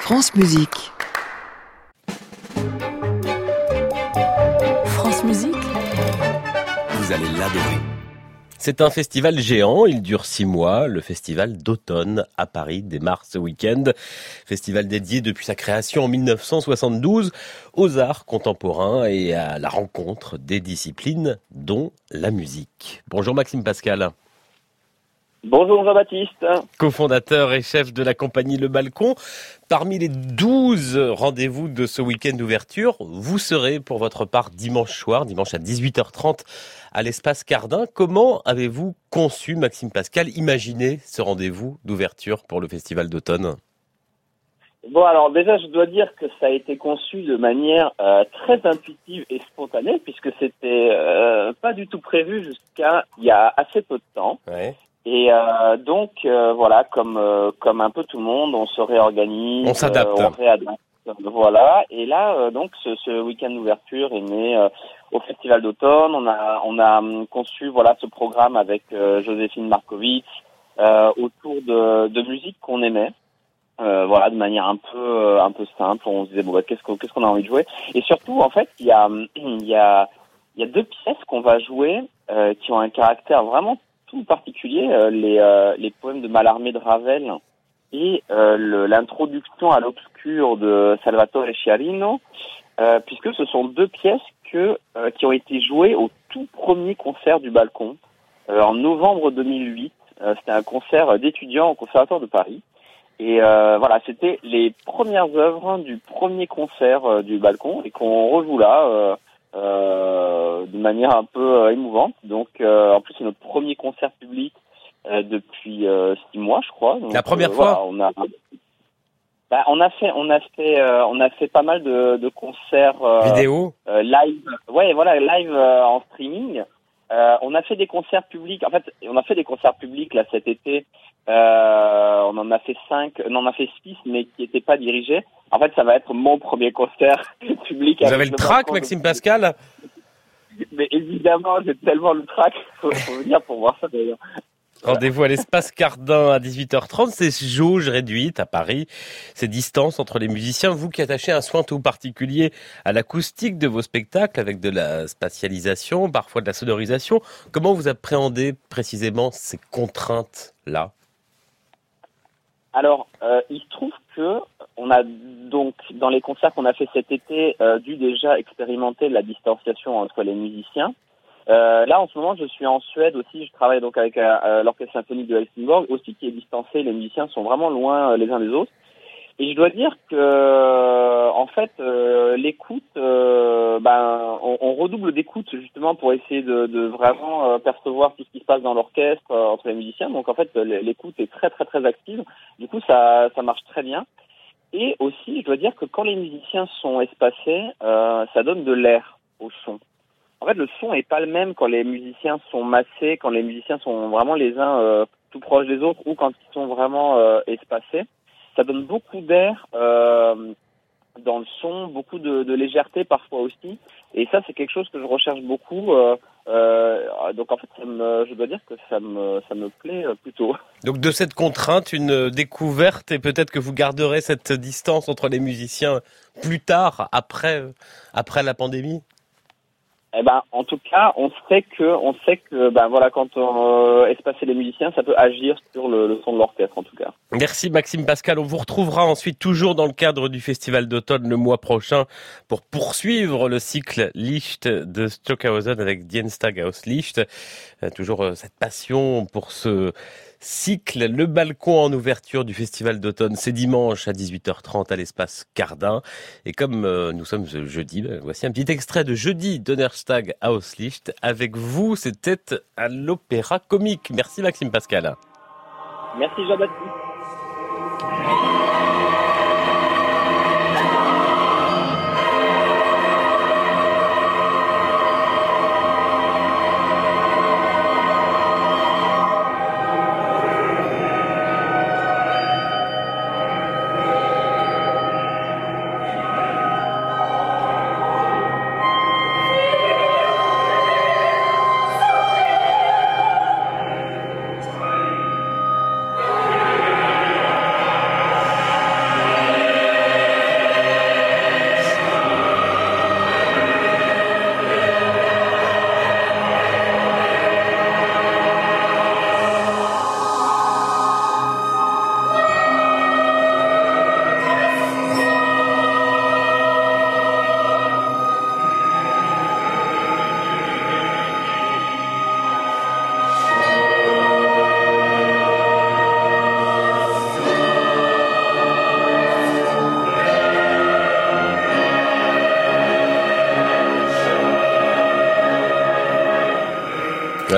France Musique. France Musique. Vous allez l'adorer. C'est un festival géant, il dure 6 mois. Le festival d'automne à Paris démarre ce week-end. Festival dédié depuis sa création en 1972 aux arts contemporains et à la rencontre des disciplines, dont la musique. Bonjour Maxime Pascal. Bonjour Jean-Baptiste. Cofondateur et chef de la compagnie Le Balcon. Parmi les 12 rendez-vous de ce week-end d'ouverture, vous serez pour votre part dimanche soir, dimanche à 18h30 à l'espace Cardin. Comment avez-vous conçu, Maxime Pascal, imaginé ce rendez-vous d'ouverture pour le festival d'automne ? Bon, alors déjà, je dois dire que ça a été conçu de manière très intuitive et spontanée, puisque c'était pas du tout prévu jusqu'à il y a assez peu de temps. Ouais. Et donc voilà, comme un peu tout le monde, on se réorganise, On s'adapte. on réadapte. Voilà. Et là, donc ce week-end d'ouverture est né au Festival d'automne. On a conçu voilà ce programme avec Joséphine Markovitz autour de musique qu'on aimait. Voilà, de manière un peu simple. On se disait bon, qu'est-ce qu'on a envie de jouer. Et surtout, en fait, il y a 2 pièces qu'on va jouer qui ont un caractère vraiment tout particulier, les poèmes de Mallarmé de Ravel et l'introduction à l'obscur de Salvatore Sciarrino, puisque ce sont 2 pièces qui ont été jouées au tout premier concert du Balcon en novembre 2008. C'était un concert d'étudiants au Conservatoire de Paris. Et voilà, c'était les premières œuvres du premier concert du Balcon et qu'on rejoue là de manière un peu émouvante. Donc, en plus, c'est notre premier concert public depuis 6 mois, je crois. Donc, La première fois. Voilà, on a fait pas mal de concerts Vidéo. live. Ouais, voilà, live en streaming. On a fait des concerts publics. En fait, on a fait des concerts publics là cet été. On en a fait 6, mais qui n'étaient pas dirigés. En fait, ça va être mon premier concert public. Vous avez le trac, Maxime Pascal ? Mais évidemment, j'ai tellement le trac. Faut venir pour voir ça d'ailleurs. Rendez-vous à l'espace Cardin à 18h30, c'est jauge réduite à Paris. Ces distances entre les musiciens, vous qui attachez un soin tout particulier à l'acoustique de vos spectacles avec de la spatialisation, parfois de la sonorisation, comment vous appréhendez précisément ces contraintes-là ? Alors, il se trouve que on a donc, dans les concerts qu'on a fait cet été, dû déjà expérimenter la distanciation entre les musiciens. Là, en ce moment, je suis en Suède aussi. Je travaille donc avec l'Orchestre Symphonique de Helsingborg, aussi qui est distancé. Les musiciens sont vraiment loin les uns des autres. Et je dois dire que, en fait, l'écoute, on redouble d'écoute justement pour essayer de vraiment percevoir tout ce qui se passe dans l'orchestre entre les musiciens. Donc, en fait, l'écoute est très, très, très active. Du coup, ça marche très bien. Et aussi, je dois dire que quand les musiciens sont espacés, ça donne de l'air au son. En fait, le son est pas le même quand les musiciens sont massés, quand les musiciens sont vraiment les uns tout proches des autres, ou quand ils sont vraiment espacés. Ça donne beaucoup d'air dans le son, beaucoup de légèreté parfois aussi. Et ça, c'est quelque chose que je recherche beaucoup. Donc en fait, je dois dire que ça me plaît plutôt. Donc de cette contrainte, une découverte, et peut-être que vous garderez cette distance entre les musiciens plus tard, après la pandémie ? Eh ben, en tout cas, on sait que, voilà, quand on espacer les musiciens, ça peut agir sur le son de l'orchestre, en tout cas. Merci Maxime Pascal. On vous retrouvera ensuite toujours dans le cadre du Festival d'automne le mois prochain pour poursuivre le cycle Licht de Stockhausen avec Dienstag aus Licht. Toujours cette passion pour ce cycle. Le Balcon en ouverture du Festival d'automne, c'est dimanche à 18h30 à l'espace Cardin. Et comme nous sommes jeudi, voici un petit extrait de jeudi Donnerstag aus Licht. Avec vous, c'était à l'Opéra Comique. Merci Maxime Pascal. Merci Jean-Baptiste.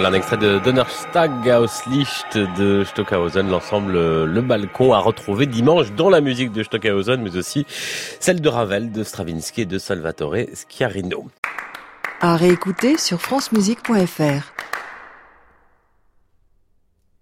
Voilà un extrait de Donnerstag aus Licht de Stockhausen, l'ensemble Le Balcon à retrouver dimanche dans la musique de Stockhausen, mais aussi celle de Ravel, de Stravinsky et de Salvatore Schiarino. À réécouter sur francemusique.fr.